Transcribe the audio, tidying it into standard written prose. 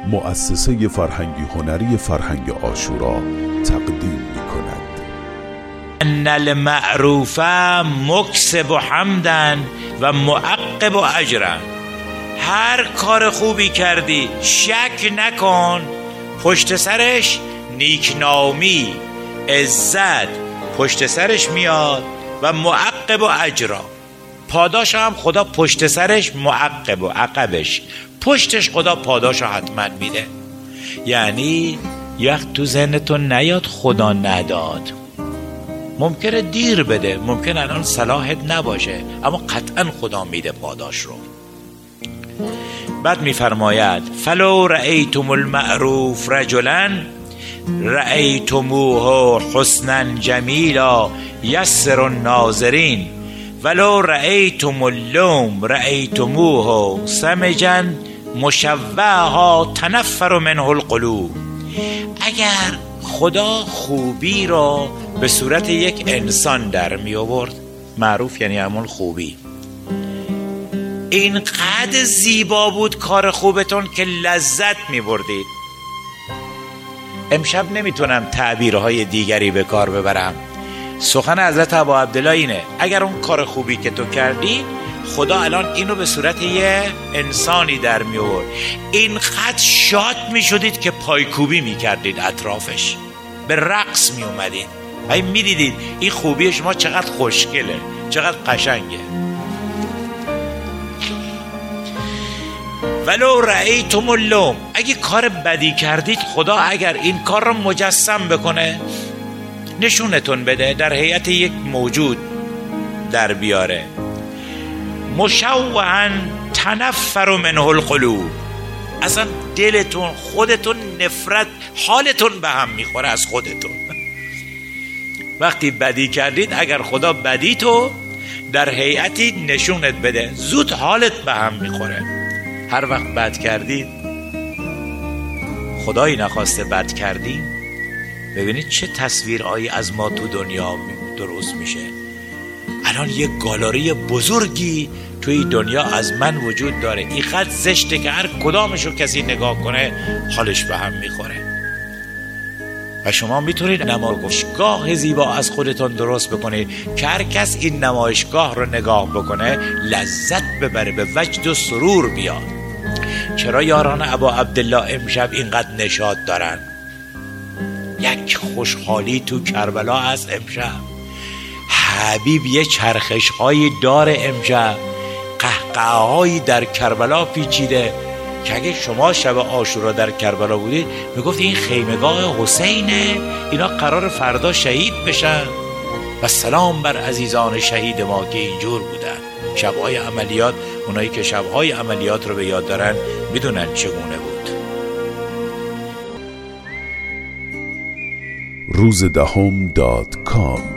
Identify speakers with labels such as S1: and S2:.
S1: مؤسسه فرهنگی هنری فرهنگ عاشورا تقدیم می‌کند.
S2: ان المعروف مکسب حمدا و معقب اجرا. هر کار خوبی کردی شک نکن پشت سرش نیکنامی، عزت پشت سرش میاد و معقب و اجرا. پاداش هم خدا پشت سرش معقب و عقبش پشتش خدا پاداش حتما میده. یعنی یک تو ذهنتون نیاد خدا نداد، ممکنه دیر بده، ممکنه الان صلاحت نباشه، اما قطعا خدا میده پاداش رو. بعد میفرماید فلو رأیتم المعروف رجلا رأیتموه حسنا جمیلا یسر الناظرین ولو رأیتم اللوم رأیتموه سمجا مشوها تنفر منه القلوب. اگر خدا خوبی را به صورت یک انسان در می آورد، معروف یعنی همون خوبی، اینقدر زیبا بود کار خوبتون که لذت می بردید. امشب نمیتونم تعبیرهای دیگری به کار ببرم. سخن حضرت ابا عبدالله اینه اگر اون کار خوبی که تو کردی خدا الان اینو به صورت یه انسانی در می آورد، اینقدر شاد می شدید که پایکوبی می کردید اطرافش، به رقص می اومدید و می دیدید این خوبی شما چقدر خوشگله، چقدر قشنگه. ولو رأیتم اللوم، اگه کار بدی کردید خدا اگر این کار رو مجسم بکنه، نشونتون بده، در هیئت یک موجود در بیاره، مشوعا تنفر منه القلوب، اصلا دلتون خودتون نفرت، حالتون به هم میخوره از خودتون. وقتی بدی کردید اگر خدا بدی تو در هیئتی نشونت بده، زود حالت به هم میخوره. هر وقت بد کردید، خدایی نخواسته بد کردیم، ببینید چه تصویرهایی از ما تو دنیا درست میشه. الان یک گالری بزرگی توی دنیا از من وجود داره، این خط زشته که هر کدامشو کسی نگاه کنه حالش به هم میخوره. و شما میتونید نمایشگاه زیبا از خودتون درست بکنید که هر کس این نمایشگاه رو نگاه بکنه لذت ببره، به وجد و سرور بیاد. چرا یاران ابا عبدالله امشب اینقدر نشاط دارن؟ یک خوشحالی تو کربلا از امشب. حبیب یه چرخش هایی داره امشب، قهقه هایی در کربلا پیچیده که اگه شما شب عاشورا در کربلا بودید میگفت این خیمگاه حسینه، اینا قرار فردا شهید بشن. و سلام بر عزیزان شهید ما که اینجور بودن. شبهای عملیات، اونایی که شبهای عملیات رو به یاد دارن میدونن چگونه بود.
S1: روزدهم.com